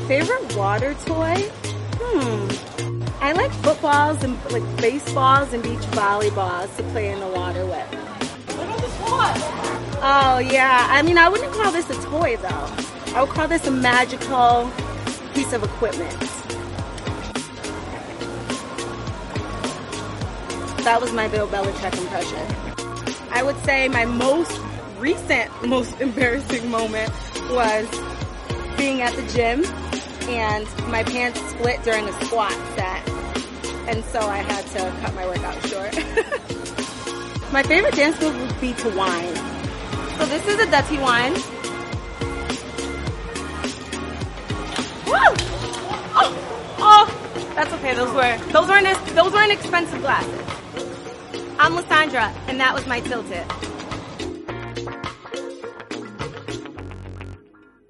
favorite water toy? I like footballs and like baseballs and beach volleyballs to play in the water with. What about this one? Oh yeah, I mean, I wouldn't call this a toy though. I would call this a magical piece of equipment. That was my Bill Belichick impression. I would say my most recent, most embarrassing moment was being at the gym and my pants split during a squat set. And so I had to cut my workout short. My favorite dance move would be to whine. So this is a dirty whine. Woo! Oh, that's okay. Those weren't expensive glasses. I'm Lysandra, and that was my tilt tip.